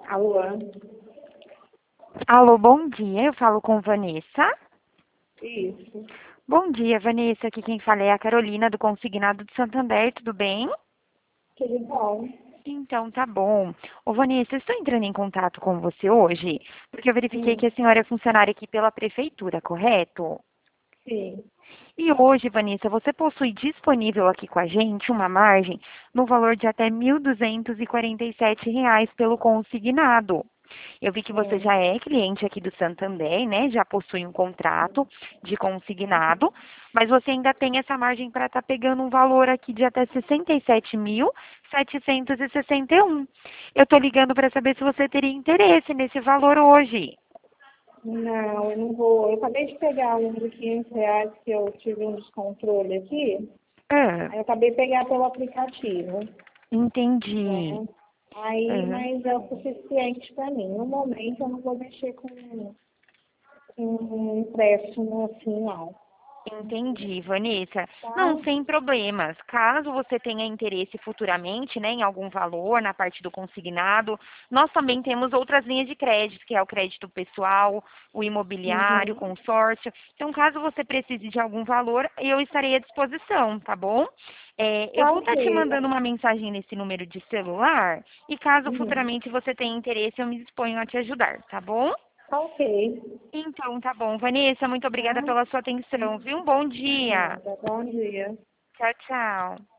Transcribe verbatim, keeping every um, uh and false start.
Alô? Alô, bom dia. Eu falo com Vanessa. Isso. Bom dia, Vanessa. Aqui quem fala é a Carolina do Consignado de Santander. Tudo bem? Tudo bom? Então, tá bom. Ô, Vanessa, eu estou entrando em contato com você hoje porque eu verifiquei Hum, que a senhora é funcionária aqui pela prefeitura, correto? sim. E hoje, Vanessa, você possui disponível aqui com a gente uma margem no valor de até mil duzentos e quarenta e sete reais pelo consignado. Eu vi que você Hum, já é cliente aqui do Santander, né? Já possui um contrato de consignado, mas você ainda tem essa margem para estar pegando um valor aqui de até sessenta e sete mil, setecentos e sessenta e um. Eu estou ligando para saber se você teria interesse nesse valor hoje. Não, eu não vou. Eu acabei de pegar um de quinhentos reais que eu tive um descontrole aqui. Ah, Aí eu acabei de pegar pelo aplicativo, entendi. né? Aí, Ah. mas é o suficiente para mim. No momento eu não vou mexer com, com um empréstimo assim, não. Entendi, Vanessa. Não, Tá? sem problemas. Caso você tenha interesse futuramente, né, em algum valor na parte do consignado, nós também temos outras linhas de crédito, que é o crédito pessoal, o imobiliário, Uhum. consórcio. Então, caso você precise de algum valor, eu estarei à disposição, tá bom? É, eu Tá vou estar te ok. mandando uma mensagem nesse número de celular e caso Uhum. futuramente você tenha interesse, eu me disponho a te ajudar, tá bom? Tá ok. Então, tá bom. Vanessa, muito obrigada Tá? pela sua atenção, viu? Um bom dia. Nada. Bom dia. Tchau, tchau.